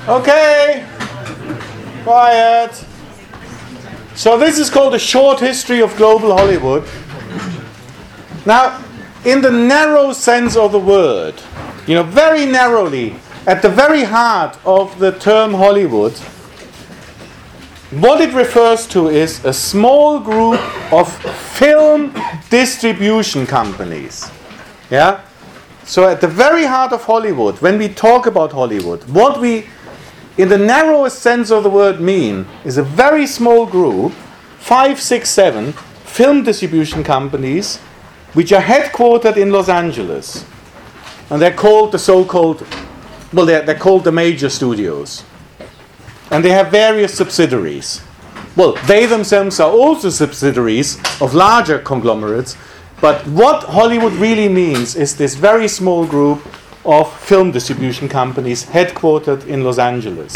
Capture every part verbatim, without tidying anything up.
Okay, quiet. So this is called a short history of global Hollywood. Now, in the narrow sense of the word, you know, very narrowly, at the very heart of the term Hollywood, what it refers to is a small group of film distribution companies. Yeah? So at the very heart of Hollywood, when we talk about Hollywood, what we, in the narrowest sense of the word, mean is a very small group, five, six, seven, film distribution companies, which are headquartered in Los Angeles. And they're called the so-called, well, they're, they're called the major studios. And they have various subsidiaries. Well, they themselves are also subsidiaries of larger conglomerates, but what Hollywood really means is this very small group of film distribution companies headquartered in Los Angeles.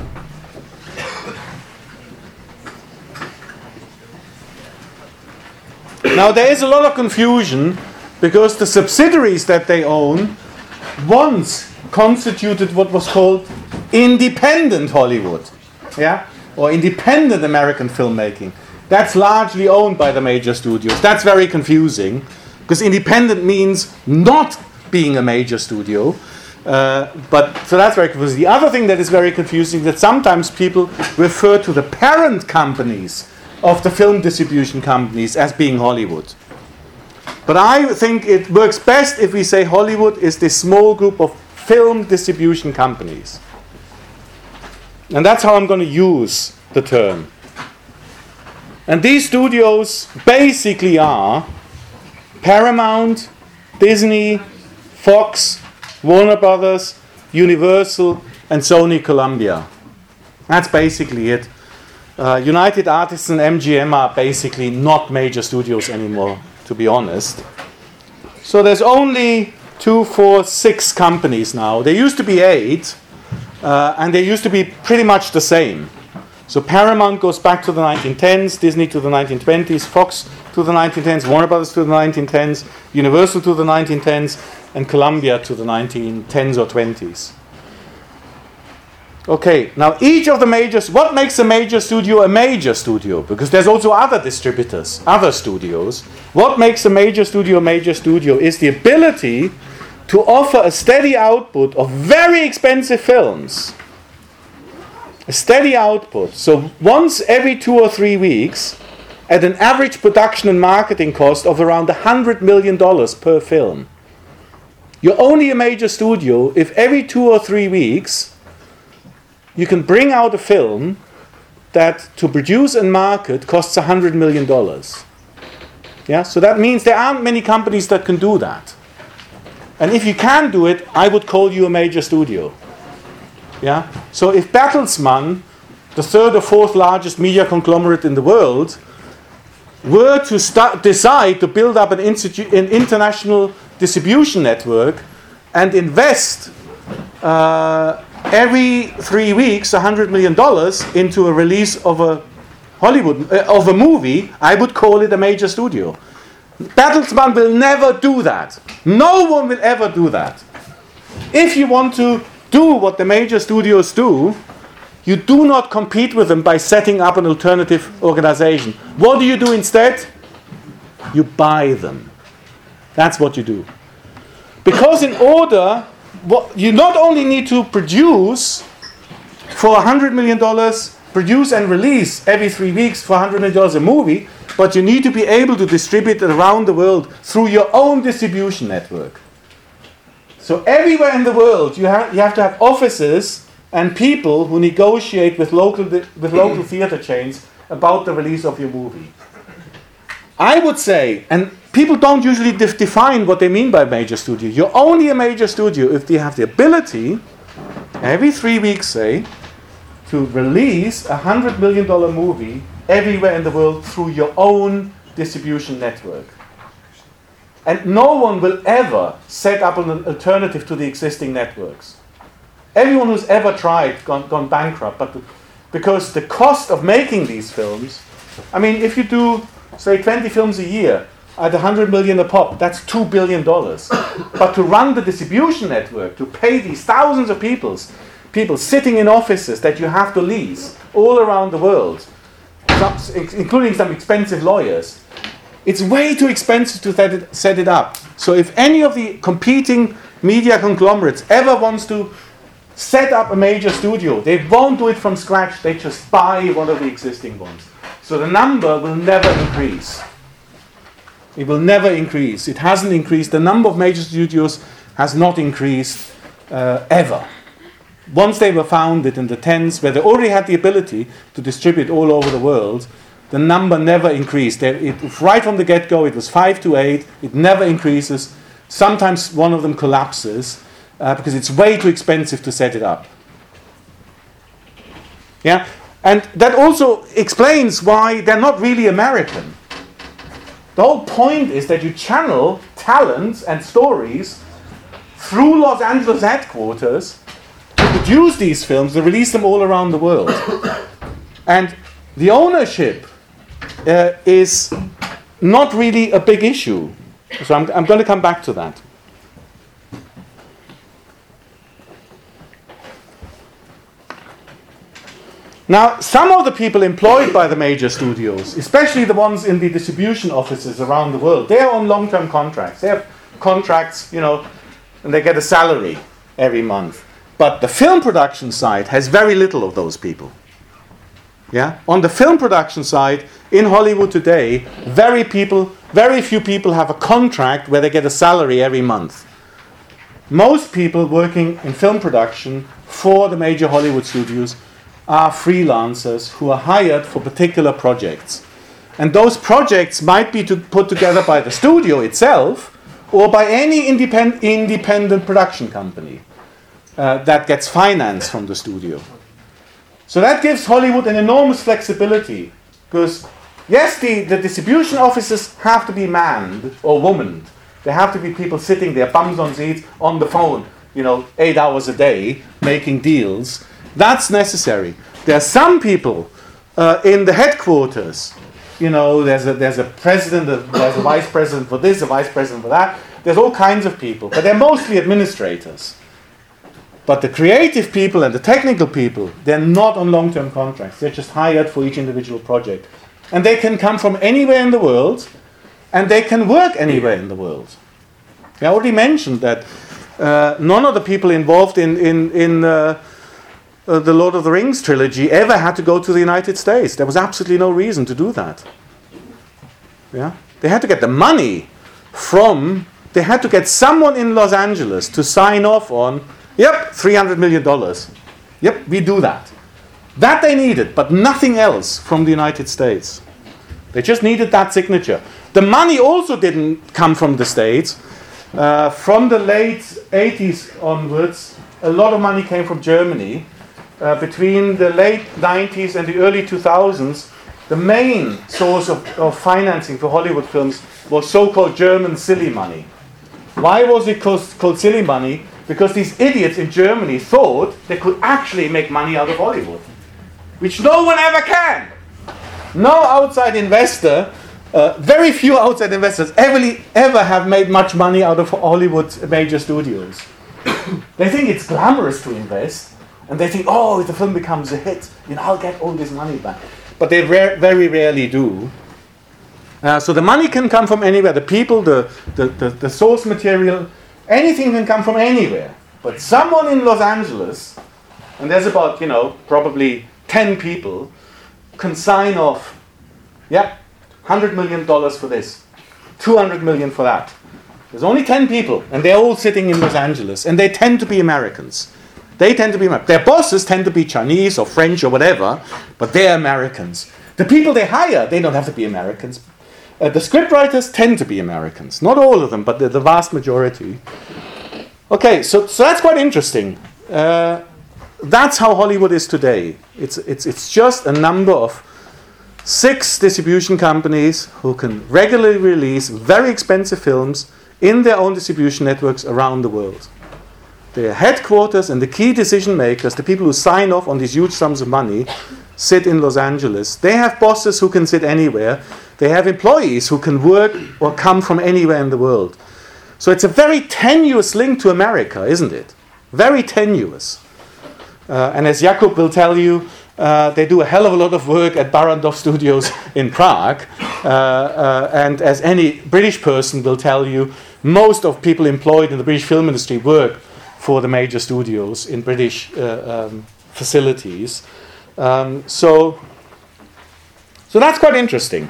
Now, there is a lot of confusion because the subsidiaries that they own once constituted what was called independent Hollywood, yeah, or independent American filmmaking. That's largely owned by the major studios. That's very confusing because independent means not being a major studio. Uh, but so that's very confusing. The other thing that is very confusing is that sometimes people refer to the parent companies of the film distribution companies as being Hollywood. But I think it works best if we say Hollywood is this small group of film distribution companies. And that's how I'm going to use the term. And these studios basically are Paramount, Disney, Fox, Warner Brothers, Universal, and Sony Columbia. That's basically it. Uh, United Artists and M G M are basically not major studios anymore, to be honest. So there's only two, four, six companies now. There used to be eight, uh, and they used to be pretty much the same. So Paramount goes back to the nineteen tens, Disney to the nineteen twenties, Fox to the nineteen tens, Warner Brothers to the nineteen tens, Universal to the nineteen tens, and Columbia to the nineteen tens or twenties. Okay, now each of the majors, what makes a major studio a major studio? Because there's also other distributors, other studios. What makes a major studio a major studio is the ability to offer a steady output of very expensive films. A steady output. So once every two or three weeks, at an average production and marketing cost of around one hundred million dollars per film. You're only a major studio if every two or three weeks you can bring out a film that to produce and market costs one hundred million dollars. Yeah? So that means there aren't many companies that can do that. And if you can do it, I would call you a major studio. Yeah? So if Bertelsmann, the third or fourth largest media conglomerate in the world, were to start, decide to build up an, institu- an international distribution network and invest uh, every three weeks one hundred million dollars into a release of a Hollywood uh, of a movie, I would call it a major studio. Bertelsmann will never do that. No one will ever do that. If you want to do what the major studios do, you do not compete with them by setting up an alternative organization. What do you do instead? You buy them. That's what you do. Because in order, what, you not only need to produce for one hundred million dollars, produce and release every three weeks for one hundred million dollars a movie, but you need to be able to distribute it around the world through your own distribution network. So everywhere in the world, you have, you have to have offices and people who negotiate with local with local theater chains about the release of your movie. I would say, and people don't usually def- define what they mean by major studio. You're only a major studio if you have the ability, every three weeks, say, to release a one hundred million dollars movie everywhere in the world through your own distribution network. And no one will ever set up an alternative to the existing networks. Everyone who's ever tried gone, gone bankrupt, but the, because the cost of making these films, I mean, if you do, say, twenty films a year at one hundred million a pop, that's two billion dollars. But to run the distribution network, to pay these thousands of people, people sitting in offices that you have to lease all around the world, some, including some expensive lawyers. It's way too expensive to set it, set it up. So if any of the competing media conglomerates ever wants to set up a major studio, they won't do it from scratch. They just buy one of the existing ones. So the number will never increase. It will never increase. It hasn't increased. The number of major studios has not increased uh, ever. Once they were founded in the tens, where they already had the ability to distribute all over the world, the number never increased. They, it, right from the get-go, it was five to eight. It never increases. Sometimes one of them collapses uh, because it's way too expensive to set it up. Yeah, and that also explains why they're not really American. The whole point is that you channel talents and stories through Los Angeles headquarters to produce these films, to release them all around the world. And the ownership uh, is not really a big issue. So I'm, I'm going to come back to that. Now, some of the people employed by the major studios, especially the ones in the distribution offices around the world, they are on long-term contracts. They have contracts, you know, and they get a salary every month. But the film production side has very little of those people. Yeah? On the film production side, in Hollywood today, very people, very few people have a contract where they get a salary every month. Most people working in film production for the major Hollywood studios are freelancers who are hired for particular projects. And those projects might be to put together by the studio itself or by any independ- independent production company uh, that gets finance from the studio. So that gives Hollywood an enormous flexibility because, yes, the, the distribution offices have to be manned or womaned. There have to be people sitting there, bums on seats, on the phone, you know, eight hours a day, making deals. That's necessary. There are some people uh, in the headquarters. You know, there's a there's a president, a, there's a vice president for this, a vice president for that. There's all kinds of people, but they're mostly administrators. But the creative people and the technical people, they're not on long-term contracts. They're just hired for each individual project. And they can come from anywhere in the world, and they can work anywhere in the world. I already mentioned that uh, none of the people involved in, in, in uh, uh, the Lord of the Rings trilogy ever had to go to the United States. There was absolutely no reason to do that. Yeah? They had to get the money from, they had to get someone in Los Angeles to sign off on, yep, three hundred million dollars. Yep, we do that. That they needed, but nothing else from the United States. They just needed that signature. The money also didn't come from the States. Uh, from the late eighties onwards, a lot of money came from Germany. Uh, between the late nineties and the early two thousands, the main source of, of financing for Hollywood films was so-called German silly money. Why was it called, called silly money? Because these idiots in Germany thought they could actually make money out of Hollywood, which no one ever can. No outside investor, uh, very few outside investors ever, ever have made much money out of Hollywood major studios. They think it's glamorous to invest, and they think, oh, if the film becomes a hit, you know, I'll get all this money back. But they ra- very rarely do. Uh, so the money can come from anywhere. The people, the, the, the, the source material, anything can come from anywhere. But someone in Los Angeles, and there's about, you know, probably ten people, can sign off, yeah, one hundred million dollars for this, two hundred million dollars for that. There's only ten people, and they're all sitting in Los Angeles, and they tend to be Americans. They tend to be Americans. Their bosses tend to be Chinese or French or whatever, but they're Americans. The people they hire, they don't have to be Americans. Uh, the scriptwriters tend to be Americans. Not all of them, but the, the vast majority. Okay, so, so that's quite interesting. Uh, that's how Hollywood is today. It's, it's, it's just a number of six distribution companies who can regularly release very expensive films in their own distribution networks around the world. Their headquarters and the key decision makers, the people who sign off on these huge sums of money, sit in Los Angeles. They have bosses who can sit anywhere. They have employees who can work or come from anywhere in the world. So it's a very tenuous link to America, isn't it? Very tenuous. Uh, and as Jakub will tell you, uh, they do a hell of a lot of work at Barrandov Studios in Prague. Uh, uh, and as any British person will tell you, most of people employed in the British film industry work for the major studios in British uh, um, facilities. Um, so, so that's quite interesting.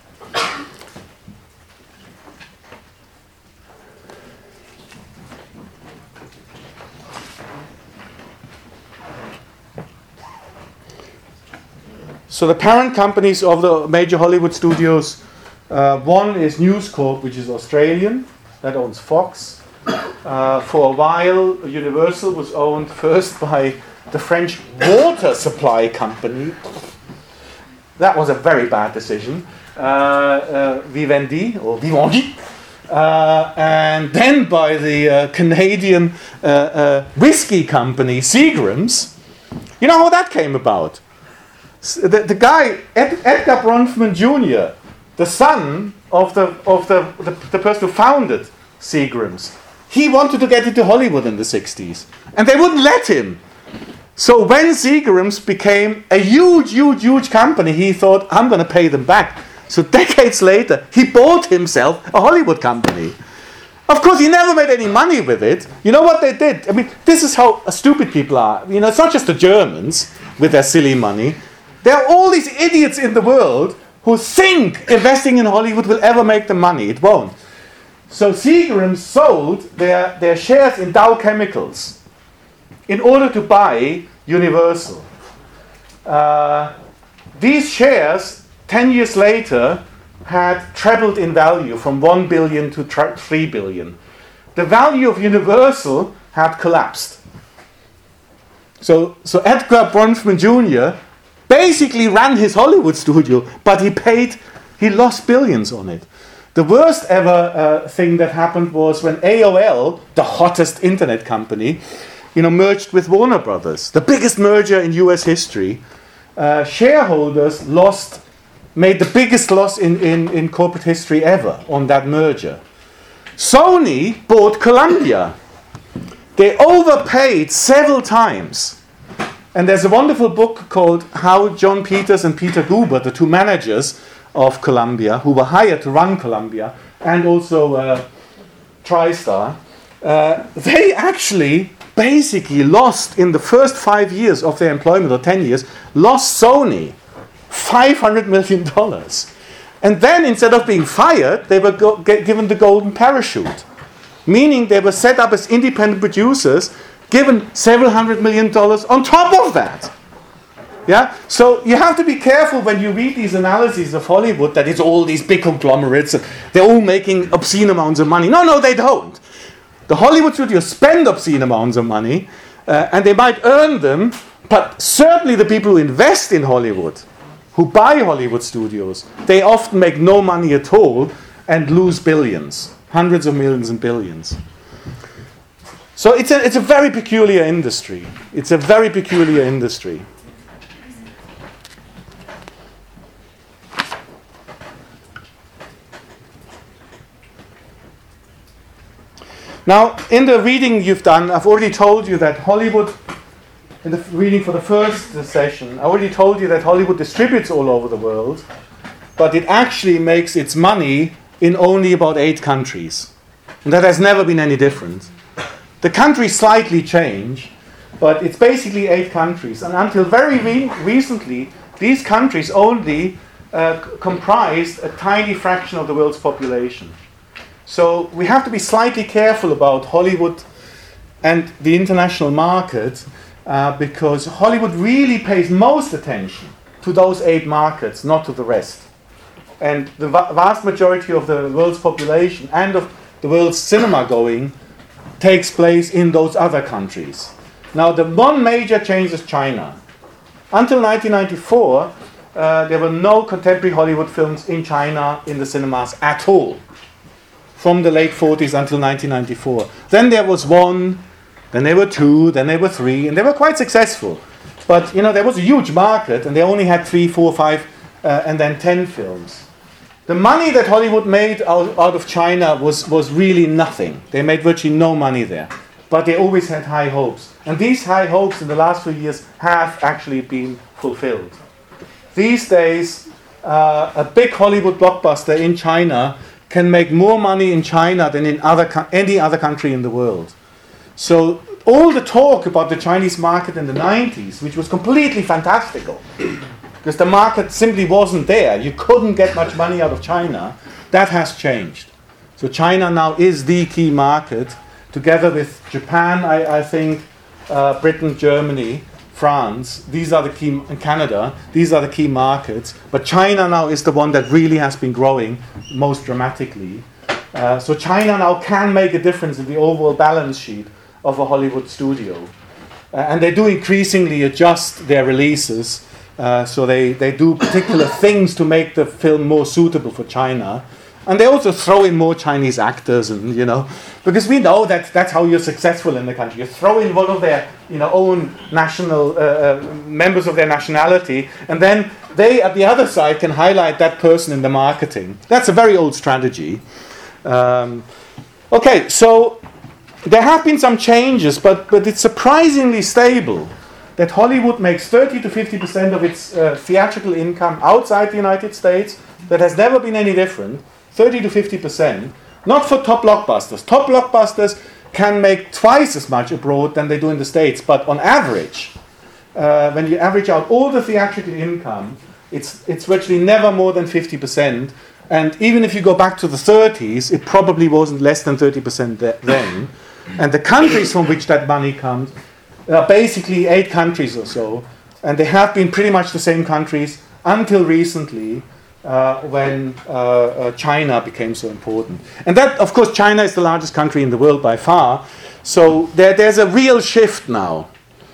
So the parent companies of the major Hollywood studios, uh, one is News Corp, which is Australian, that owns Fox. Uh, for a while, Universal was owned first by the French water supply company. That was a very bad decision. Uh, uh, Vivendi, or Vivendi. Uh, and then by the uh, Canadian uh, uh, whiskey company, Seagram's. You know how that came about? The, the guy, Ed, Edgar Bronfman Junior, the son of the of the, the, the person who founded Seagram's, he wanted to get into Hollywood in the sixties, and they wouldn't let him. So when Seagram's became a huge, huge, huge company, he thought, I'm going to pay them back. So decades later, he bought himself a Hollywood company. Of course, he never made any money with it. You know what they did? I mean, this is how stupid people are. You know, it's not just the Germans with their silly money. There are all these idiots in the world who think investing in Hollywood will ever make them money. It won't. So Seagram's sold their, their shares in Dow Chemicals in order to buy Universal. Uh, these shares, ten years later, had trebled in value from one billion to tra- three billion. The value of Universal had collapsed. So, so Edgar Bronfman Junior basically ran his Hollywood studio, but he paid, he lost billions on it. The worst ever uh, thing that happened was when A O L, the hottest internet company, you know, merged with Warner Brothers, the biggest merger in U S history. Uh, shareholders lost, made the biggest loss in, in, in corporate history ever on that merger. Sony bought Columbia. They overpaid several times. And there's a wonderful book called How John Peters and Peter Guber, the two managers of Columbia, who were hired to run Columbia, and also uh, TriStar, uh, they actually basically lost, in the first five years of their employment, or ten years, lost Sony five hundred million dollars. And then, instead of being fired, they were go- get given the golden parachute, meaning they were set up as independent producers, given several hundred million dollars on top of that. Yeah? So you have to be careful when you read these analyses of Hollywood that it's all these big conglomerates, and they're all making obscene amounts of money. No, no, they don't. The Hollywood studios spend obscene amounts of money, uh, and they might earn them, but certainly the people who invest in Hollywood, who buy Hollywood studios, they often make no money at all and lose billions, hundreds of millions and billions. So it's a, it's a very peculiar industry. It's a very peculiar industry. Now, in the reading you've done, I've already told you that Hollywood, in the reading for the first session, I already told you that Hollywood distributes all over the world, but it actually makes its money in only about eight countries. And that has never been any different. The countries slightly change, but it's basically eight countries. And until very re- recently, these countries only uh, c- comprised a tiny fraction of the world's population. So we have to be slightly careful about Hollywood and the international market, uh, because Hollywood really pays most attention to those eight markets, not to the rest. And the va- vast majority of the world's population and of the world's cinema going takes place in those other countries. Now, the one major change is China. Until nineteen ninety-four, uh, there were no contemporary Hollywood films in China in the cinemas at all, from the late forties until nineteen ninety-four. Then there was one, then there were two, then there were three, and they were quite successful. But, you know, there was a huge market, and they only had three, four, five, uh, and then ten films. The money that Hollywood made out, out of China was, was really nothing. They made virtually no money there. but they always had high hopes. And these high hopes in the last few years have actually been fulfilled. These days, uh, a big Hollywood blockbuster in China can make more money in China than in other co- any other country in the world. So all the talk about the Chinese market in the nineties, which was completely fantastical, because the market simply wasn't there, you couldn't get much money out of China, that has changed. So China now is the key market, together with Japan, I, I think, uh, Britain, Germany, France, these are the key, and Canada, these are the key markets. But China now is the one that really has been growing most dramatically. Uh, so China now can make a difference in the overall balance sheet of a Hollywood studio. Uh, and they do increasingly adjust their releases. Uh, so they, they do particular things to make the film more suitable for China. And they also throw in more Chinese actors, and you know, because we know that that's how you're successful in the country. You throw in one of their, you know, own national uh, uh, members of their nationality, and then they at the other side can highlight that person in the marketing. That's a very old strategy. Um, okay, so there have been some changes, but but it's surprisingly stable. That Hollywood makes thirty to fifty percent of its uh, theatrical income outside the United States. That has never been any different. thirty to fifty percent, not for top blockbusters. Top blockbusters can make twice as much abroad than they do in the States, but on average, uh, when you average out all the theatrical income, it's it's virtually never more than fifty percent. And even if you go back to the thirties, it probably wasn't less than thirty percent th- then. And the countries from which that money comes are basically eight countries or so, and they have been pretty much the same countries until recently. Uh, when uh, uh, China became so important. And that, of course, China is the largest country in the world by far. So there, there's a real shift now.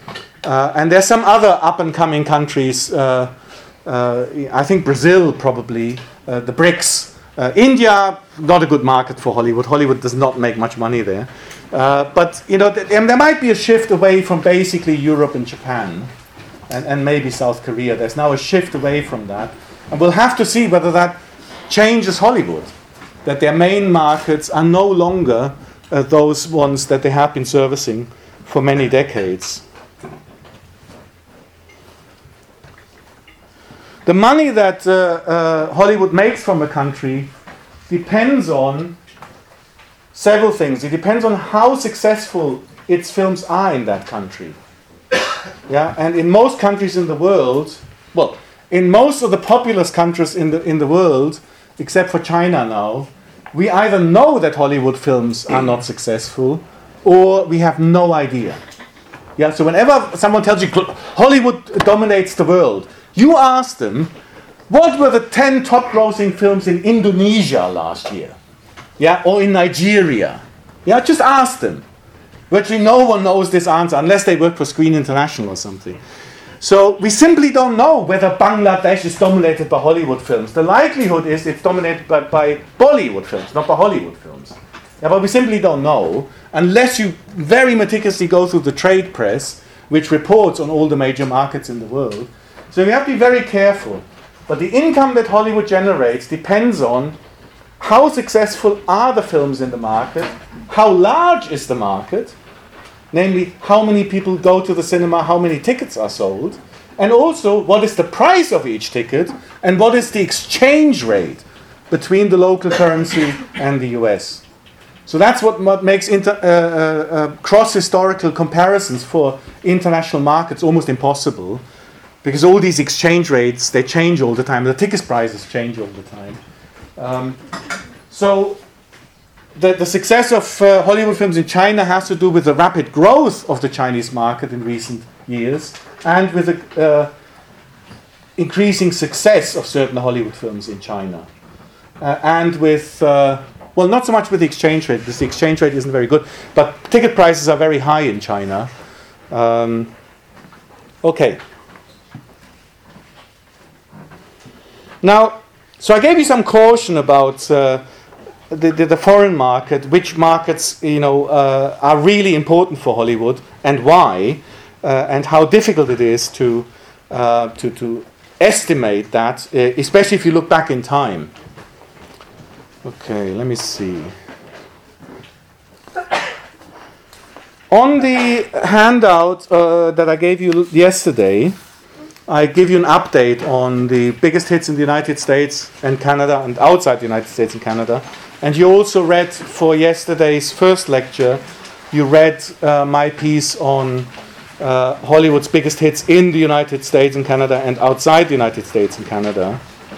Uh, and there's some other up-and-coming countries. Uh, uh, I think Brazil probably, uh, the BRICS. Uh, India, not a good market for Hollywood. Hollywood does not make much money there. Uh, but, you know, th- there might be a shift away from basically Europe and Japan and, and maybe South Korea. There's now a shift away from that. And we'll have to see whether that changes Hollywood, that their main markets are no longer uh, those ones that they have been servicing for many decades. The money that uh, uh, Hollywood makes from a country depends on several things. It depends on how successful its films are in that country. Yeah, and in most countries in the world, well, in most of the populous countries in the in the world, except for China now, we either know that Hollywood films are not successful, or we have no idea. Yeah. So whenever someone tells you Hollywood dominates the world, you ask them, what were the ten top-grossing films in Indonesia last year? Yeah, or in Nigeria? Yeah, just ask them. Virtually no one knows this answer unless they work for Screen International or something. So we simply don't know whether Bangladesh is dominated by Hollywood films. The likelihood is it's dominated by, by Bollywood films, not by Hollywood films. Yeah, but we simply don't know unless you very meticulously go through the trade press, which reports on all the major markets in the world. So you have to be very careful. But the income that Hollywood generates depends on how successful are the films in the market, how large is the market, namely, how many people go to the cinema, how many tickets are sold, and also what is the price of each ticket, and what is the exchange rate between the local currency and the U S. So that's what, what makes inter, uh, uh, uh, cross-historical comparisons for international markets almost impossible, because all these exchange rates, they change all the time. The ticket prices change all the time. Um, so... The, the success of uh, Hollywood films in China has to do with the rapid growth of the Chinese market in recent years and with the uh, increasing success of certain Hollywood films in China. Uh, and with, uh, well, not so much with the exchange rate, because the exchange rate isn't very good, but ticket prices are very high in China. Um, okay. Now, so I gave you some caution about... Uh, The, the, the foreign market, which markets you know uh, are really important for Hollywood and why, uh, and how difficult it is to uh, to, to estimate that, uh, especially if you look back in time. Okay, let me see. On the handout uh, that I gave you yesterday, I give you an update on the biggest hits in the United States and Canada and outside the United States and Canada. And you also read for yesterday's first lecture, you read uh, my piece on uh, Hollywood's biggest hits in the United States and Canada and outside the United States and Canada.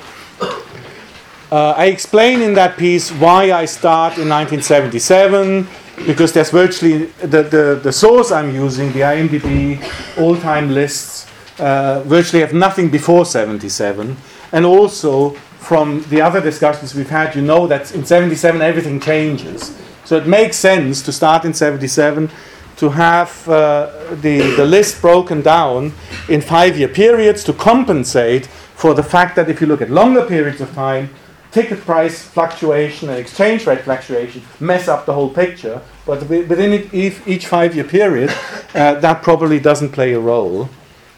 Uh, I explain in that piece why I start in nineteen seventy-seven, because there's virtually, the, the, the source I'm using, the IMDb all-time lists, uh, virtually have nothing before seventy-seven. And also, from the other discussions we've had, you know that in seventy-seven everything changes. So it makes sense to start in seventy-seven, to have uh, the, the list broken down in five-year periods to compensate for the fact that if you look at longer periods of time, ticket price fluctuation and exchange rate fluctuation mess up the whole picture, but within it, each five-year period, uh, that probably doesn't play a role.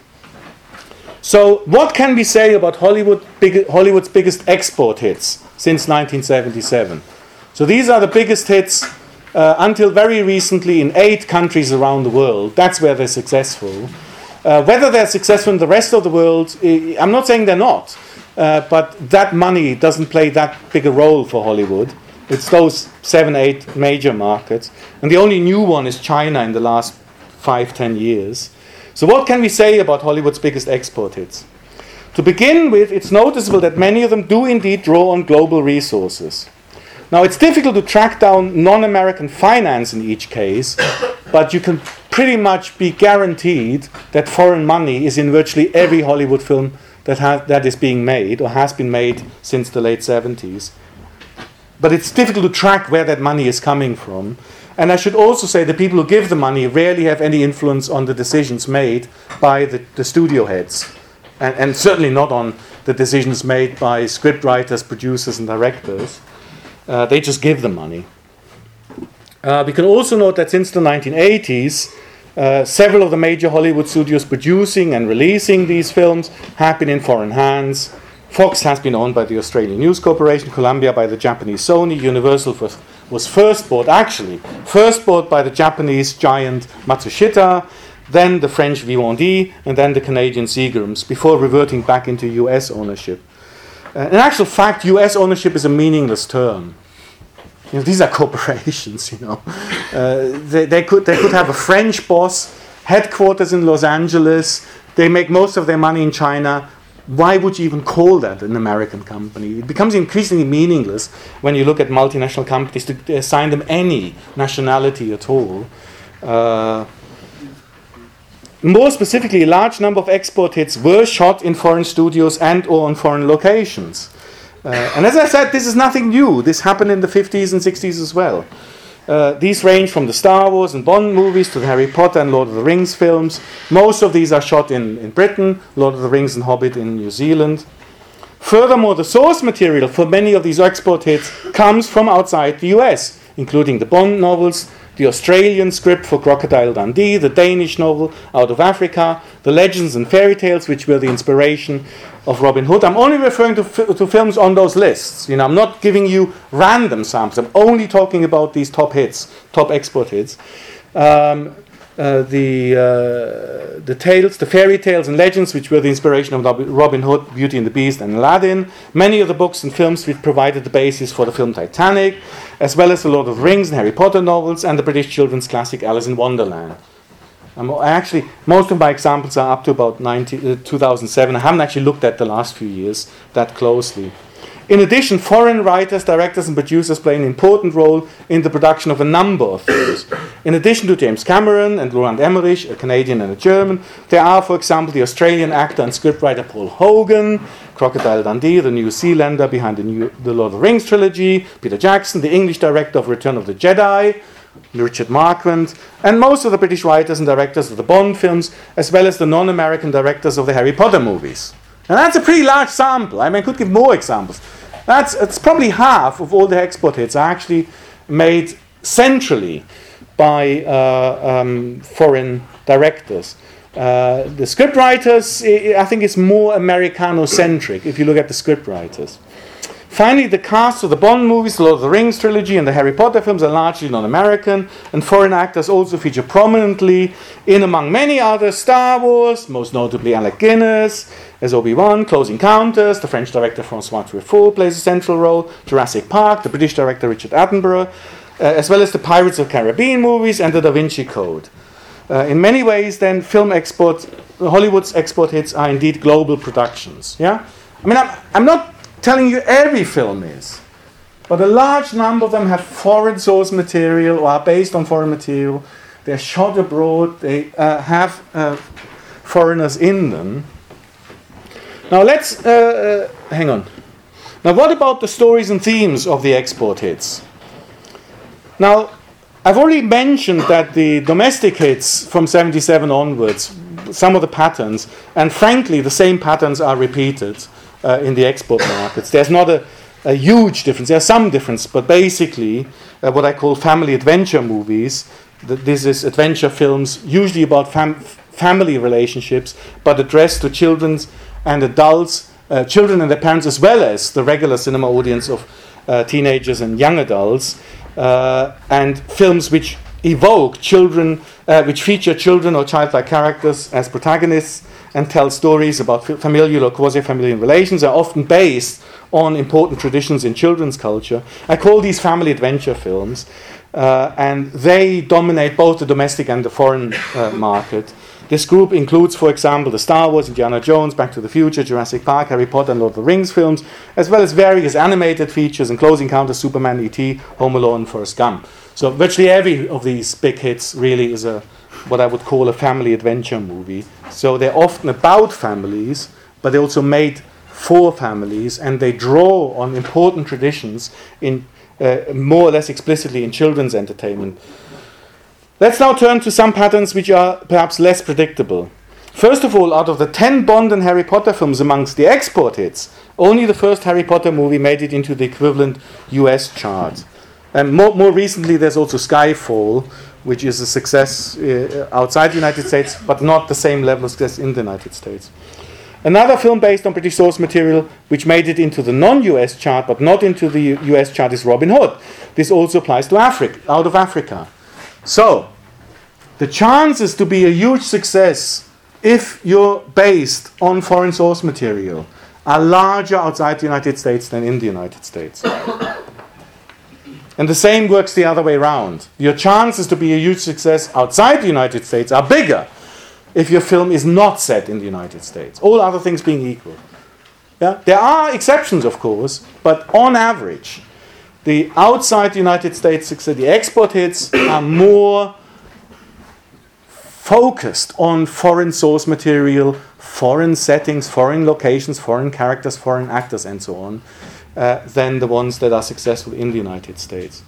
So what can we say about Hollywood, big, Hollywood's biggest export hits since nineteen seventy-seven? So these are the biggest hits uh, until very recently in eight countries around the world. That's where they're successful. Uh, whether they're successful in the rest of the world, I'm not saying they're not. Uh, but that money doesn't play that big a role for Hollywood. It's those seven, eight major markets. And the only new one is China in the last five, ten years. So what can we say about Hollywood's biggest export hits? To begin with, it's noticeable that many of them do indeed draw on global resources. Now, it's difficult to track down non-American finance in each case, but you can pretty much be guaranteed that foreign money is in virtually every Hollywood film that ha- that is being made or has been made since the late seventies. But it's difficult to track where that money is coming from. And I should also say the people who give the money rarely have any influence on the decisions made by the, the studio heads. And, and certainly not on the decisions made by script writers, producers, and directors. Uh, they just give the money. Uh, we can also note that since the nineteen eighties, Uh, several of the major Hollywood studios producing and releasing these films have been in foreign hands. Fox has been owned by the Australian News Corporation, Columbia by the Japanese Sony, Universal was, was first bought, actually, first bought by the Japanese giant Matsushita, then the French Vivendi, and then the Canadian Seagrams, before reverting back into U S ownership. Uh, in actual fact, U S ownership is a meaningless term. You know, these are corporations, you know. Uh, they, they could they could have a French boss, headquarters in Los Angeles. They make most of their money in China. Why would you even call that an American company? It becomes increasingly meaningless when you look at multinational companies to assign them any nationality at all. Uh, more specifically, a large number of export hits were shot in foreign studios and or on foreign locations. Uh, and as I said, this is nothing new. This happened in the fifties and sixties as well. Uh, these range from the Star Wars and Bond movies to the Harry Potter and Lord of the Rings films. Most of these are shot in, in Britain, Lord of the Rings and Hobbit in New Zealand. Furthermore, the source material for many of these export hits comes from outside the U S, including the Bond novels, the Australian script for Crocodile Dundee, the Danish novel Out of Africa, the legends and fairy tales which were the inspiration of Robin Hood. I'm only referring to, fi- to films on those lists. You know, I'm not giving you random samples. I'm only talking about these top hits, top export hits. Um, uh, the uh, the tales, the fairy tales and legends which were the inspiration of Robin Hood, Beauty and the Beast, and Aladdin. Many of the books and films which provided the basis for the film Titanic, as well as the Lord of the Rings and Harry Potter novels, and the British children's classic Alice in Wonderland. Um, actually, most of my examples are up to about ninety, uh, two thousand seven. I haven't actually looked at the last few years that closely. In addition, foreign writers, directors, and producers play an important role in the production of a number of films. In addition to James Cameron and Roland Emmerich, a Canadian and a German, there are, for example, the Australian actor and scriptwriter Paul Hogan, Crocodile Dundee, the New Zealander behind the, new, the Lord of the Rings trilogy, Peter Jackson, the English director of Return of the Jedi, Richard Marquand, and most of the British writers and directors of the Bond films, as well as the non-American directors of the Harry Potter movies. And that's a pretty large sample. I mean, I could give more examples. That's it's probably half of all the export hits are actually made centrally by uh, um, foreign directors. Uh, the scriptwriters, I think, is more Americano-centric if you look at the scriptwriters. Finally, the cast of the Bond movies, the Lord of the Rings trilogy, and the Harry Potter films are largely non-American, and foreign actors also feature prominently in, among many others, Star Wars, most notably Alec Guinness as Obi-Wan, Close Encounters, the French director Francois Truffaut plays a central role, Jurassic Park, the British director Richard Attenborough, uh, as well as the Pirates of the Caribbean movies and the Da Vinci Code. Uh, in many ways, then, film export, Hollywood's export hits are indeed global productions. Yeah, I mean, I'm, I'm not telling you every film is, but a large number of them have foreign source material or are based on foreign material. They're shot abroad. They uh, have uh, foreigners in them. Now let's uh, uh, hang on. Now, what about the stories and themes of the export hits? Now, I've already mentioned that the domestic hits from seventy-seven onwards, some of the patterns, and frankly, the same patterns are repeated uh, in the export markets. There's not a, a huge difference. There's some difference, but basically, uh, what I call family adventure movies. Th- this is adventure films, usually about fam- family relationships, but addressed to children and adults, uh, children and their parents, as well as the regular cinema audience of uh, teenagers and young adults. Uh, and films which evoke children, uh, which feature children or childlike characters as protagonists and tell stories about familial or quasi-familial relations are often based on important traditions in children's culture. I call these family adventure films, uh, and they dominate both the domestic and the foreign uh, market. This group includes, for example, the Star Wars, Indiana Jones, Back to the Future, Jurassic Park, Harry Potter, and Lord of the Rings films, as well as various animated features and Close Encounters, Superman, E T, Home Alone, and Forrest Gump. So virtually every of these big hits really is a what I would call a family adventure movie. So they're often about families, but they're also made for families, and they draw on important traditions in uh, more or less explicitly in children's entertainment. Let's now turn to some patterns which are perhaps less predictable. First of all, out of the ten Bond and Harry Potter films amongst the export hits, only the first Harry Potter movie made it into the equivalent U S chart. And more, more recently, there's also Skyfall, which is a success uh, outside the United States, but not the same level of success in the United States. Another film based on British source material, which made it into the non-U S chart, but not into the U S chart, is Robin Hood. This also applies to Africa, out of Africa. So, the chances to be a huge success if you're based on foreign source material are larger outside the United States than in the United States. And the same works the other way around. Your chances to be a huge success outside the United States are bigger if your film is not set in the United States, all other things being equal. Yeah? There are exceptions, of course, but on average, the outside the United States success, the export hits are more focused on foreign source material, foreign settings, foreign locations, foreign characters, foreign actors, and so on, uh, than the ones that are successful in the United States.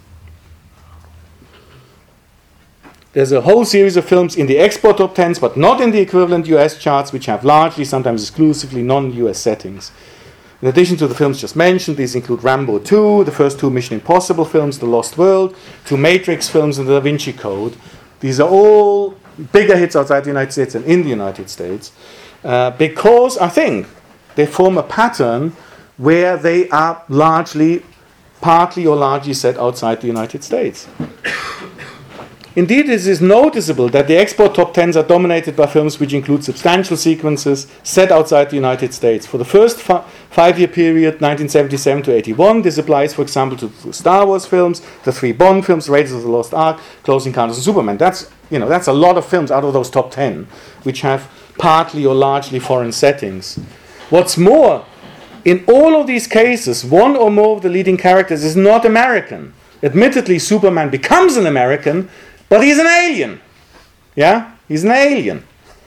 There's a whole series of films in the export top tens, but not in the equivalent U S charts, which have largely, sometimes exclusively, non-U S settings. In addition to the films just mentioned, these include Rambo two, the first two Mission Impossible films, The Lost World, two Matrix films, and The Da Vinci Code. These are all bigger hits outside the United States than in the United States, uh, because I think they form a pattern where they are largely, partly or largely set outside the United States. Indeed, it is noticeable that the export top tens are dominated by films which include substantial sequences set outside the United States. For the first fi- five-year period, nineteen seventy-seven to eighty-one, this applies, for example, to the Star Wars films, the three Bond films, Raiders of the Lost Ark, Close Encounters, and Superman. That's, you know, that's a lot of films out of those top ten, which have partly or largely foreign settings. What's more, in all of these cases, one or more of the leading characters is not American. Admittedly, Superman becomes an American, but he's an alien. Yeah? He's an alien.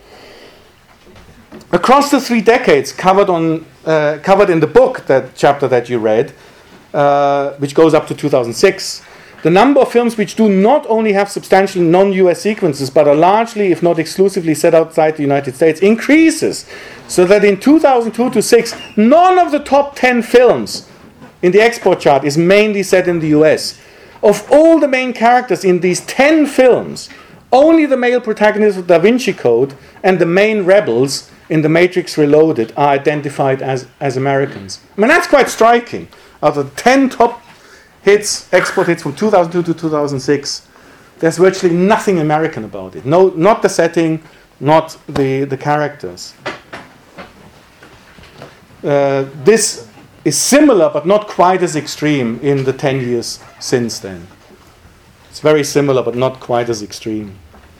Across the three decades covered on uh, covered in the book, that chapter that you read, uh, which goes up to two thousand six, the number of films which do not only have substantial non-U S sequences, but are largely, if not exclusively, set outside the United States, increases. So that in two thousand two to six, none of the top ten films in the export chart is mainly set in the U S. Of all the main characters in these ten films, only the male protagonists of Da Vinci Code and the main rebels in The Matrix Reloaded are identified as, as Americans. I mean, that's quite striking. out of the ten top hits, export hits from two thousand two to two thousand six, there's virtually nothing American about it. No, not the setting, not the, the characters. Uh, this is similar but not quite as extreme in the ten years since then. It's very similar but not quite as extreme.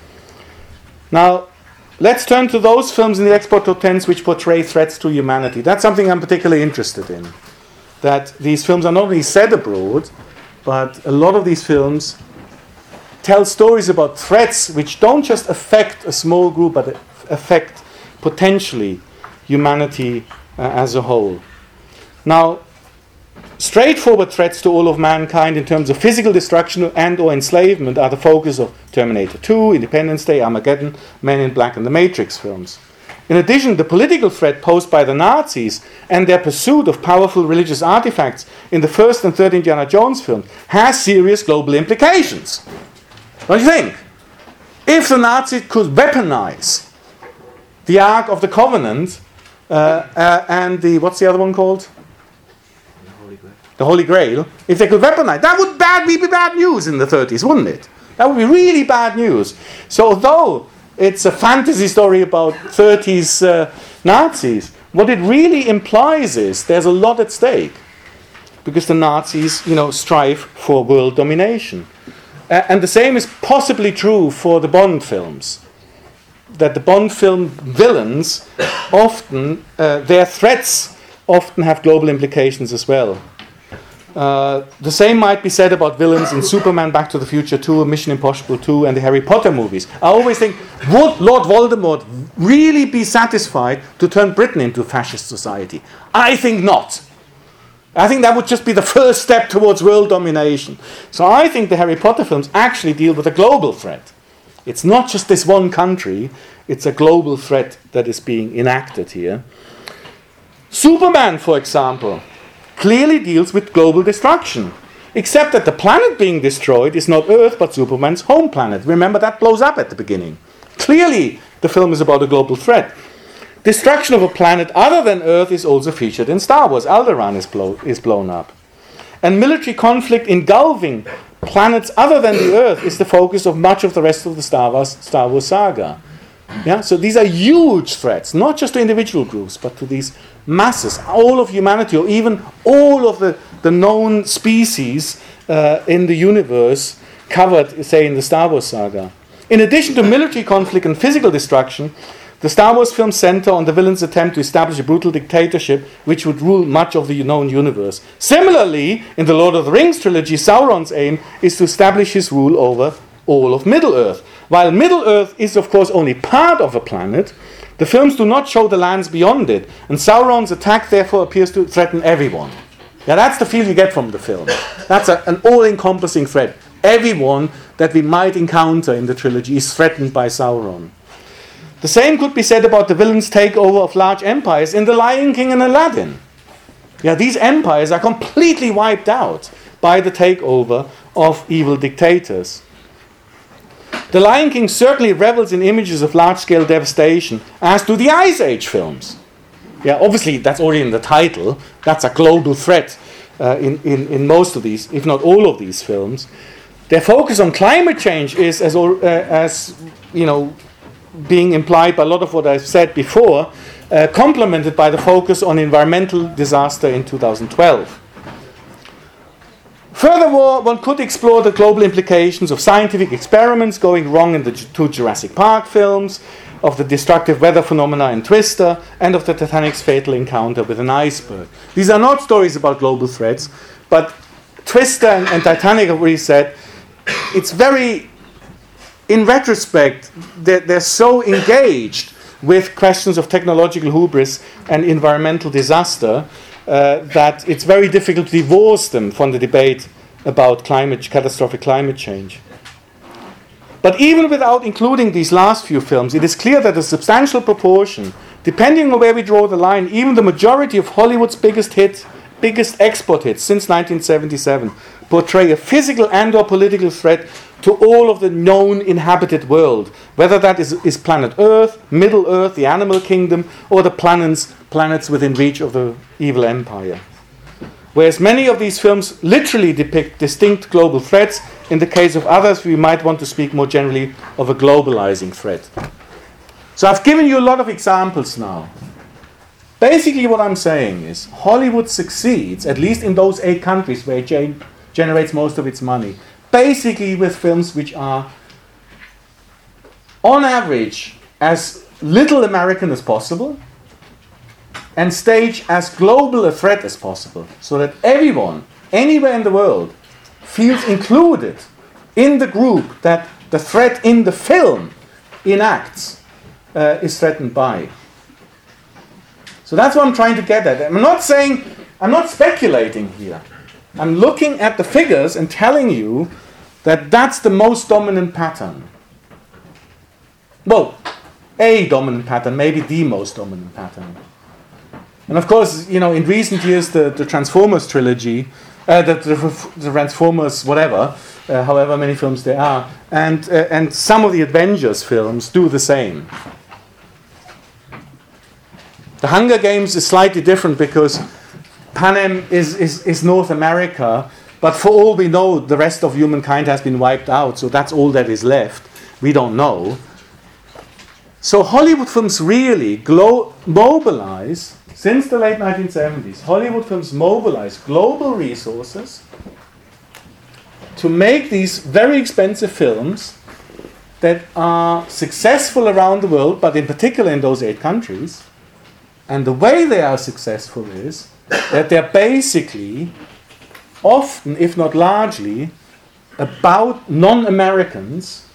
Now, let's turn to those films in the export top tens which portray threats to humanity. That's something I'm particularly interested in. That these films are not only set abroad, but a lot of these films tell stories about threats which don't just affect a small group, but affect potentially humanity uh, as a whole. Now, straightforward threats to all of mankind in terms of physical destruction and or enslavement are the focus of Terminator two, Independence Day, Armageddon, Men in Black, and the Matrix films. In addition, the political threat posed by the Nazis and their pursuit of powerful religious artifacts in the first and third Indiana Jones films has serious global implications. Don't you think? If the Nazis could weaponize the Ark of the Covenant uh, uh, and the, what's the other one called? The Holy Grail. The Holy Grail. If they could weaponize, that would bad, be bad news in the thirties, wouldn't it? That would be really bad news. So although it's a fantasy story about thirties uh, Nazis, what it really implies is there's a lot at stake. Because the Nazis, you know, strive for world domination. Uh, and the same is possibly true for the Bond films. That the Bond film villains often, uh, their threats often have global implications as well. Uh, the same might be said about villains in Superman, Back to the Future two, Mission Impossible two, and the Harry Potter movies. I always think, would Lord Voldemort really be satisfied to turn Britain into a fascist society? I think not. I think that would just be the first step towards world domination. So I think the Harry Potter films actually deal with a global threat. It's not just this one country, it's a global threat that is being enacted here. Superman, for example, clearly deals with global destruction, except that the planet being destroyed is not Earth but Superman's home planet. Remember, that blows up at the beginning. Clearly the film is about a global threat. Destruction of a planet other than Earth is also featured in Star Wars. Alderaan is, blow, is blown up. And military conflict engulfing planets other than the Earth is the focus of much of the rest of the Star Wars, Star Wars saga. Yeah? So these are huge threats, not just to individual groups, but to these masses, all of humanity, or even all of the, the known species uh, in the universe covered, say, in the Star Wars saga. In addition to military conflict and physical destruction, the Star Wars films center on the villain's attempt to establish a brutal dictatorship which would rule much of the known universe. Similarly, in the Lord of the Rings trilogy, Sauron's aim is to establish his rule over all of Middle-earth. While Middle-earth is, of course, only part of a planet, the films do not show the lands beyond it, and Sauron's attack therefore appears to threaten everyone. Yeah, that's the feel you get from the film. That's a, an all-encompassing threat. Everyone that we might encounter in the trilogy is threatened by Sauron. The same could be said about the villain's takeover of large empires in The Lion King and Aladdin. Yeah, these empires are completely wiped out by the takeover of evil dictators. The Lion King certainly revels in images of large-scale devastation, as do the Ice Age films. Yeah, obviously that's already in the title. That's a global threat uh, in, in, in most of these, if not all of these films. Their focus on climate change is, as, uh, as you know, being implied by a lot of what I've said before, uh, complemented by the focus on environmental disaster in two thousand twelve. Furthermore, one could explore the global implications of scientific experiments going wrong in the two Jurassic Park films, of the destructive weather phenomena in Twister, and of the Titanic's fatal encounter with an iceberg. These are not stories about global threats, but Twister and, and Titanic have already said it's very, in retrospect, they're, they're so engaged with questions of technological hubris and environmental disaster uh, that it's very difficult to divorce them from the debate about climate, catastrophic climate change. But even without including these last few films, it is clear that a substantial proportion, depending on where we draw the line, even the majority of Hollywood's biggest hit, biggest export hits since nineteen seventy-seven, portray a physical and or political threat to all of the known inhabited world, whether that is, is planet Earth, Middle Earth, the animal kingdom, or the planets, planets within reach of the evil empire. Whereas many of these films literally depict distinct global threats. In the case of others, we might want to speak more generally of a globalizing threat. So I've given you a lot of examples now. Basically what I'm saying is Hollywood succeeds, at least in those eight countries where it gen- generates most of its money, basically with films which are, on average, as little American as possible, and stage as global a threat as possible, so that everyone, anywhere in the world, feels included in the group that the threat in the film enacts uh, is threatened by. So that's what I'm trying to get at. I'm not saying, I'm not speculating here. I'm looking at the figures and telling you that that's the most dominant pattern. Well, a dominant pattern, maybe the most dominant pattern. And of course, you know, in recent years, the, the Transformers trilogy, uh, the, the, the Transformers, whatever, uh, however many films there are, and uh, and some of the Avengers films do the same. The Hunger Games is slightly different because Panem is, is, is North America, but for all we know, the rest of humankind has been wiped out, so that's all that is left. We don't know. So Hollywood films really glo- mobilize, since the late nineteen seventies, Hollywood films mobilize global resources to make these very expensive films that are successful around the world, but in particular in those eight countries. And the way they are successful is that they're basically, often, if not largely, about non-Americans,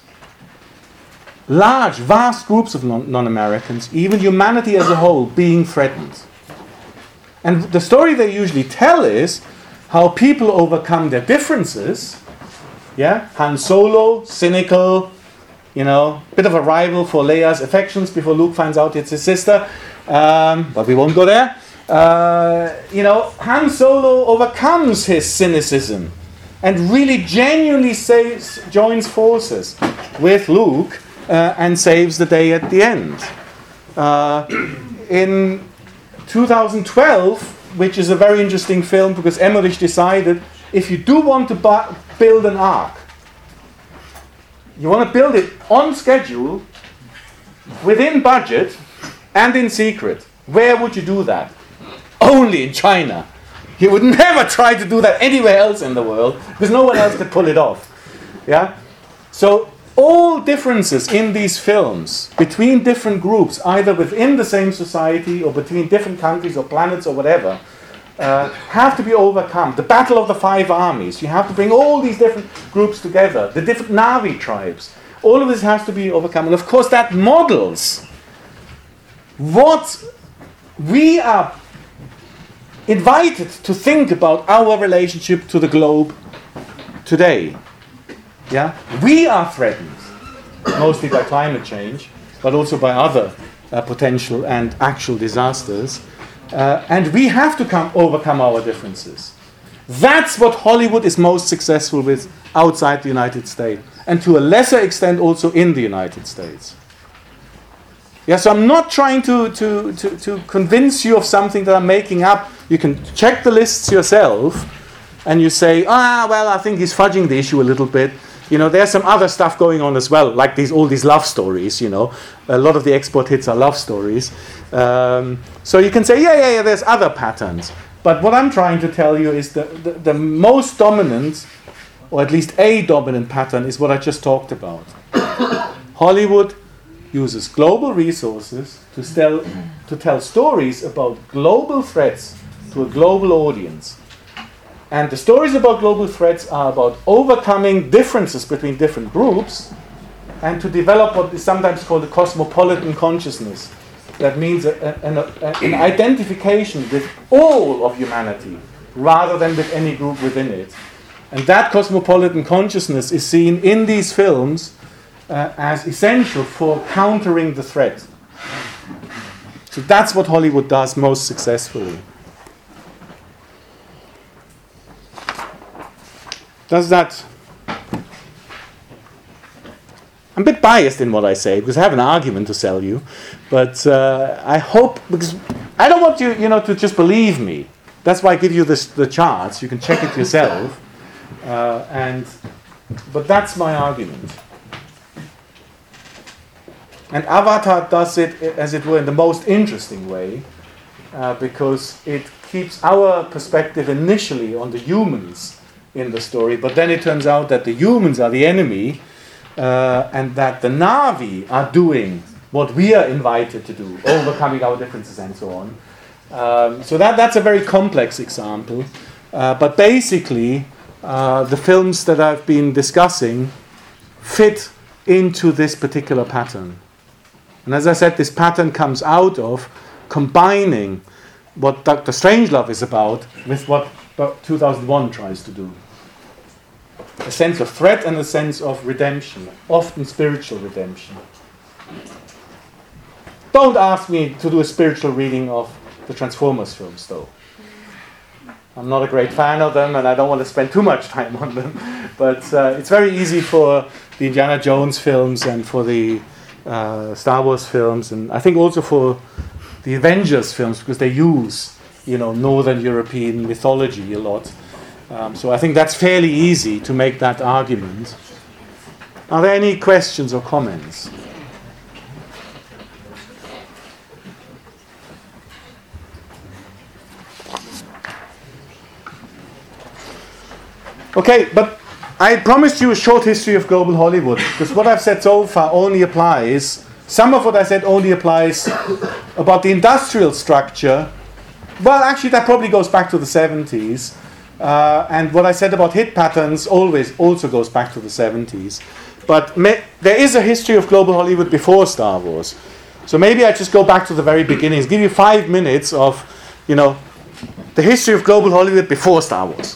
large, vast groups of non- non-Americans, even humanity as a whole, being threatened. And the story they usually tell is how people overcome their differences. Yeah, Han Solo, cynical, you know, bit of a rival for Leia's affections before Luke finds out it's his sister. Um, but we won't go there. Uh, you know, Han Solo overcomes his cynicism and really genuinely saves, joins forces with Luke uh, and saves the day at the end. Uh, in two thousand twelve, which is a very interesting film because Emmerich decided if you do want to bu- build an ark, you want to build it on schedule, within budget, and in secret. Where would you do that? Only in China. You would never try to do that anywhere else in the world because no one else could pull it off. Yeah? So all differences in these films between different groups, either within the same society or between different countries or planets or whatever, uh, have to be overcome. The battle of the five armies. You have to bring all these different groups together. The different Na'vi tribes. All of this has to be overcome. And of course that models what we are invited to think about our relationship to the globe today. Yeah, we are threatened, mostly by climate change, but also by other uh, potential and actual disasters. Uh, and we have to come overcome our differences. That's what Hollywood is most successful with outside the United States, and to a lesser extent also in the United States. Yeah, so I'm not trying to, to, to, to convince you of something that I'm making up. You can check the lists yourself, and you say, ah, well, I think he's fudging the issue a little bit. You know, there's some other stuff going on as well, like these all these love stories, you know. A lot of the export hits are love stories. Um, so you can say, yeah, yeah, yeah, there's other patterns. But what I'm trying to tell you is that the, the most dominant, or at least a dominant pattern, is what I just talked about. Hollywood uses global resources to tell, to tell stories about global threats to a global audience. And the stories about global threats are about overcoming differences between different groups and to develop what is sometimes called a cosmopolitan consciousness. That means a, a, an, a, an identification with all of humanity rather than with any group within it. And that cosmopolitan consciousness is seen in these films Uh, as essential for countering the threat. So that's what Hollywood does most successfully. Does that... I'm a bit biased in what I say because I have an argument to sell you, but uh, I hope, because I don't want you, you know, to just believe me. that's why I give you this, the charts. You can check it yourself. Uh, and but that's my argument. And Avatar does it, as it were, in the most interesting way, uh, because it keeps our perspective initially on the humans in the story, but then it turns out that the humans are the enemy, uh, and that the Na'vi are doing what we are invited to do, overcoming our differences and so on. Um, so that, that's a very complex example. Uh, but basically, uh, the films that I've been discussing fit into this particular pattern. And as I said, this pattern comes out of combining what Doctor Strangelove is about with what two thousand one tries to do. A sense of threat and a sense of redemption, often spiritual redemption. Don't ask me to do a spiritual reading of the Transformers films, though. I'm not a great fan of them, and I don't want to spend too much time on them. But uh, it's very easy for the Indiana Jones films and for the uh, Star Wars films, and I think also for the Avengers films, because they use, you know, Northern European mythology a lot. Um, so I think that's fairly easy to make that argument. Are there any questions or comments? Okay, but I promised you a short history of global Hollywood, because what I've said so far only applies, some of what I said only applies about the industrial structure. Well, actually, that probably goes back to the seventies. Uh, and what I said about hit patterns always also goes back to the seventies. But me- there is a history of global Hollywood before Star Wars. So maybe I just go back to the very beginnings, give you five minutes of, you know, the history of global Hollywood before Star Wars.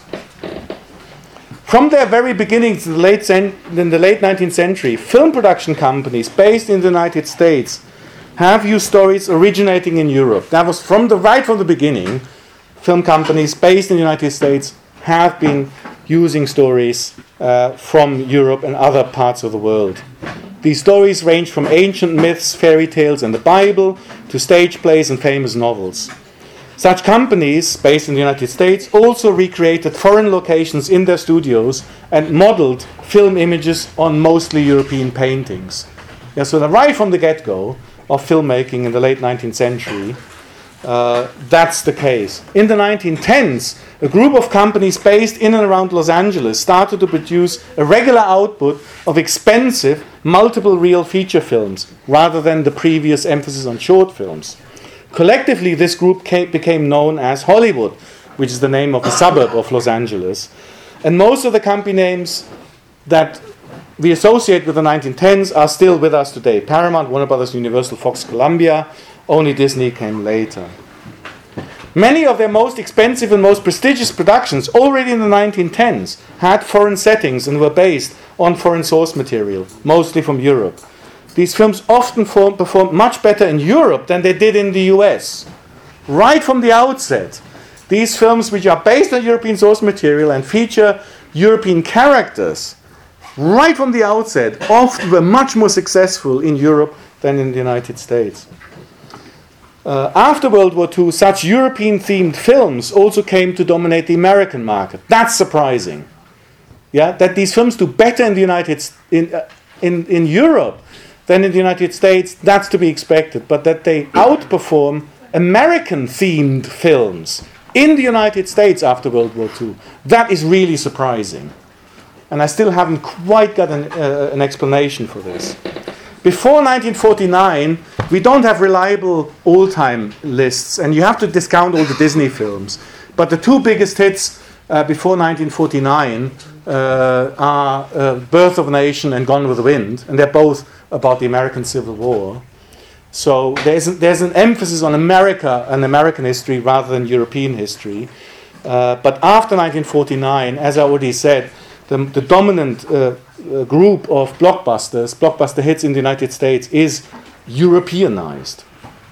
From their very beginnings in the late, cent- in the late nineteenth century, film production companies based in the United States have used stories originating in Europe. That was from the right from the beginning. Film companies based in the United States have been using stories uh, from Europe and other parts of the world. These stories range from ancient myths, fairy tales, and the Bible to stage plays and famous novels. Such companies based in the United States also recreated foreign locations in their studios and modeled film images on mostly European paintings. Yeah, so right from the get-go of filmmaking in the late nineteenth century, Uh, that's the case. In the nineteen tens, a group of companies based in and around Los Angeles started to produce a regular output of expensive, multiple reel feature films, rather than the previous emphasis on short films. Collectively, this group came, became known as Hollywood, which is the name of a suburb of Los Angeles. And most of the company names that we associate with the nineteen tens are still with us today. Paramount, Warner Brothers, Universal, Fox, Columbia. Only Disney came later. Many of their most expensive and most prestigious productions already in the nineteen tens had foreign settings and were based on foreign source material, mostly from Europe. These films often form, performed much better in Europe than they did in the U S. Right from the outset, these films, which are based on European source material and feature European characters, right from the outset, often were much more successful in Europe than in the United States. Uh, after World War Two, such European-themed films also came to dominate the American market. That's surprising. Yeah, that these films do better in the United in uh, in in Europe than in the United States. That's to be expected. But that they outperform American-themed films in the United States after World War Two, that is really surprising. And I still haven't quite got an, uh, an explanation for this. Before nineteen forty-nine, we don't have reliable all-time lists, and you have to discount all the Disney films. But the two biggest hits uh, before nineteen forty-nine uh, are uh, Birth of a Nation and Gone with the Wind, and they're both about the American Civil War. So there's, there's an emphasis on America and American history rather than European history. Uh, but after nineteen forty-nine, as I already said, the, the dominant uh, uh, group of blockbusters, blockbuster hits in the United States is Europeanized.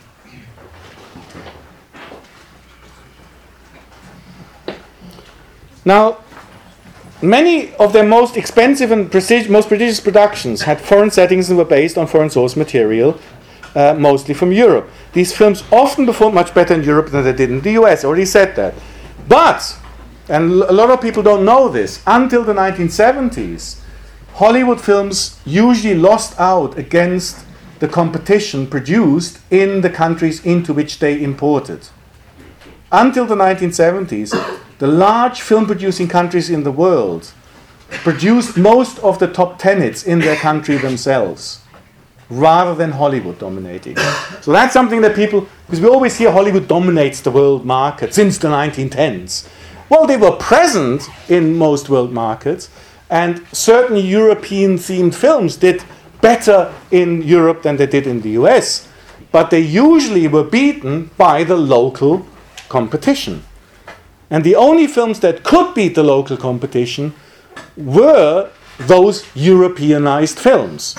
Now, many of their most expensive and prestig- most prestigious productions had foreign settings and were based on foreign source material, uh, mostly from Europe. These films often performed much better in Europe than they did in the U S. I already said that. But, and a lot of people don't know this, until the nineteen seventies, Hollywood films usually lost out against the competition produced in the countries into which they imported. Until the nineteen seventies, the large film producing countries in the world produced most of the top ten hits in their country themselves, rather than Hollywood dominating. So that's something that people, because we always hear Hollywood dominates the world market since the nineteen tens. Well, they were present in most world markets, and certain European-themed films did better in Europe than they did in the U S, but they usually were beaten by the local competition. And the only films that could beat the local competition were those Europeanized films.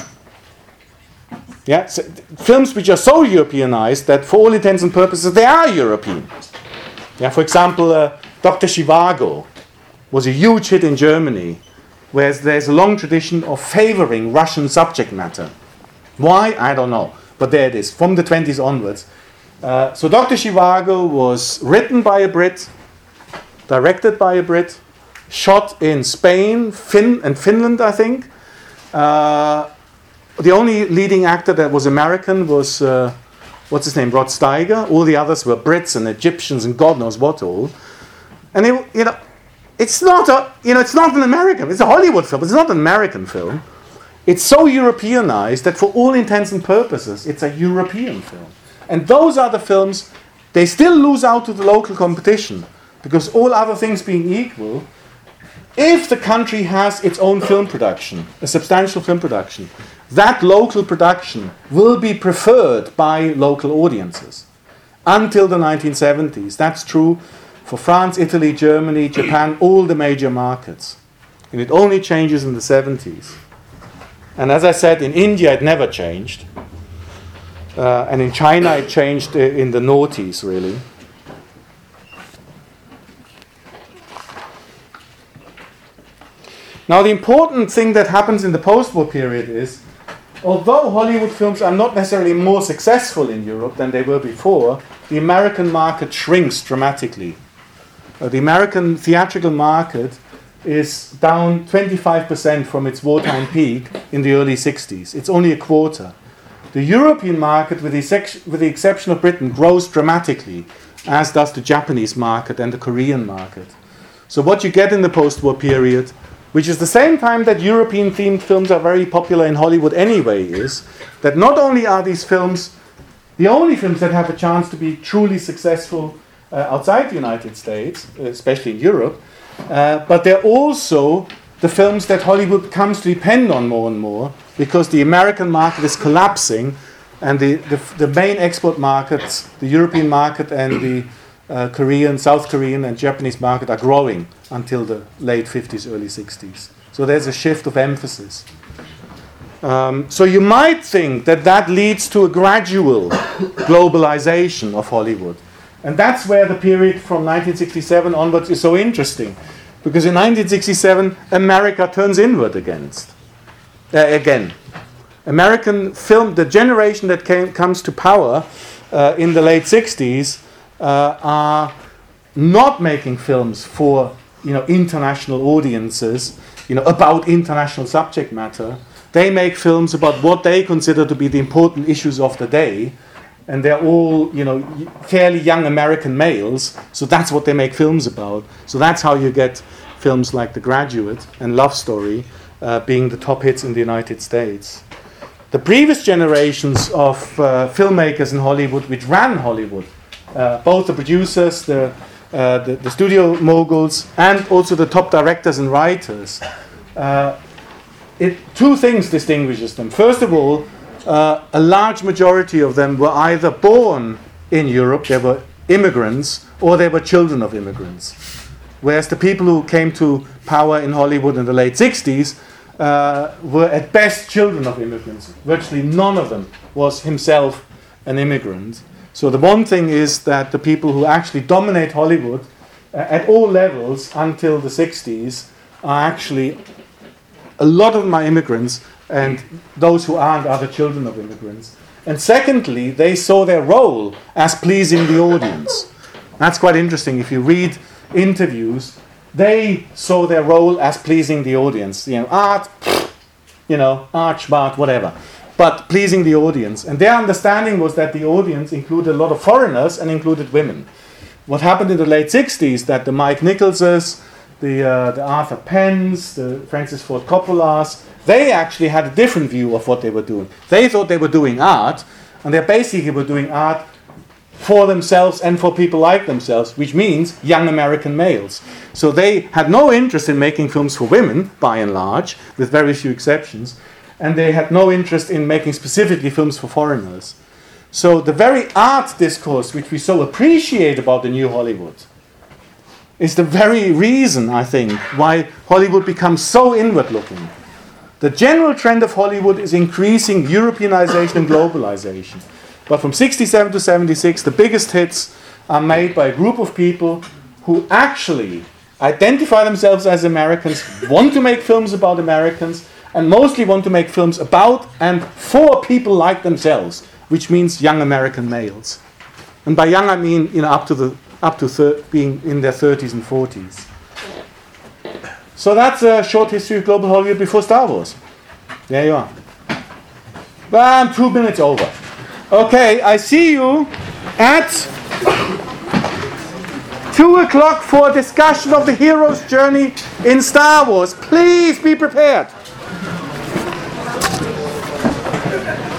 Yeah, so films which are so Europeanized that for all intents and purposes they are European. Yeah, for example, uh, Doctor Zhivago was a huge hit in Germany, whereas there's a long tradition of favoring Russian subject matter. Why? I don't know. But there it is, from the twenties onwards. Uh, so Doctor Zhivago was written by a Brit, directed by a Brit, shot in Spain, Fin and Finland, I think. Uh, the only leading actor that was American was, uh, what's his name, Rod Steiger. All the others were Brits and Egyptians and God knows what all. And it, you know, it's not a, you know, it's not an American. It's a Hollywood film. It's not an American film. It's so Europeanized that for all intents and purposes, it's a European film. And those are the films, they still lose out to the local competition, because all other things being equal, if the country has its own film production, a substantial film production, that local production will be preferred by local audiences. Until the nineteen seventies. That's true for France, Italy, Germany, Japan, all the major markets. And it only changes in the seventies. And as I said, in India it never changed. Uh, and in China it changed uh, in the noughties, really. Now the important thing that happens in the post-war period is, although Hollywood films are not necessarily more successful in Europe than they were before, the American market shrinks dramatically. Uh, the American theatrical market is down twenty-five percent from its wartime peak in the early sixties. It's only a quarter. The European market, with the, sec- with the exception of Britain, grows dramatically, as does the Japanese market and the Korean market. So what you get in the post-war period, which is the same time that European-themed films are very popular in Hollywood anyway, is that not only are these films the only films that have a chance to be truly successful uh, outside the United States, especially in Europe, uh, but they're also the films that Hollywood comes to depend on more and more, because the American market is collapsing, and the, the, the main export markets, the European market and the uh, Korean, South Korean and Japanese market are growing until the late fifties, early sixties. So there's a shift of emphasis. Um, so you might think that that leads to a gradual globalization of Hollywood. And that's where the period from nineteen sixty-seven onwards is so interesting. Because in nineteen sixty-seven, America turns inward against. Uh, again. American film, the generation that came, comes to power uh, in the late sixties uh, are not making films for, you know, international audiences, you know, about international subject matter. They make films about what they consider to be the important issues of the day, and they're all, you know, fairly young American males, so that's what they make films about. So that's how you get films like The Graduate and Love Story uh, being the top hits in the United States. The previous generations of uh, filmmakers in Hollywood, which ran Hollywood, uh, both the producers, the, uh, the the studio moguls, and also the top directors and writers, uh, it, two things distinguishes them. First of all, uh, a large majority of them were either born in Europe, they were immigrants, or they were children of immigrants. Whereas the people who came to power in Hollywood in the late sixties uh, were at best children of immigrants. Virtually none of them was himself an immigrant. So the one thing is that the people who actually dominate Hollywood uh, at all levels until the sixties are actually, a lot of them are immigrants, and those who aren't are the children of immigrants. And secondly, they saw their role as pleasing the audience. That's quite interesting. If you read interviews, they saw their role as pleasing the audience. You know, art, you know, art, smart, whatever. But pleasing the audience. And their understanding was that the audience included a lot of foreigners and included women. What happened in the late sixties, that the Mike Nicholses, the, uh, the Arthur Penns, the Francis Ford Coppolas, they actually had a different view of what they were doing. They thought they were doing art, and they basically were doing art for themselves and for people like themselves, which means young American males. So they had no interest in making films for women, by and large, with very few exceptions, and they had no interest in making specifically films for foreigners. So the very art discourse which we so appreciate about the new Hollywood is the very reason, I think, why Hollywood becomes so inward-looking. The general trend of Hollywood is increasing Europeanization and globalization. But from sixty-seven to seventy-six, the biggest hits are made by a group of people who actually identify themselves as Americans, want to make films about Americans, and mostly want to make films about and for people like themselves, which means young American males. And by young I mean, you know, up to the up to thir- being in their thirties and forties. So that's a short history of global Hollywood before Star Wars. There you are. Well, I'm two minutes over. Okay, I see you at two o'clock for a discussion of the hero's journey in Star Wars. Please be prepared.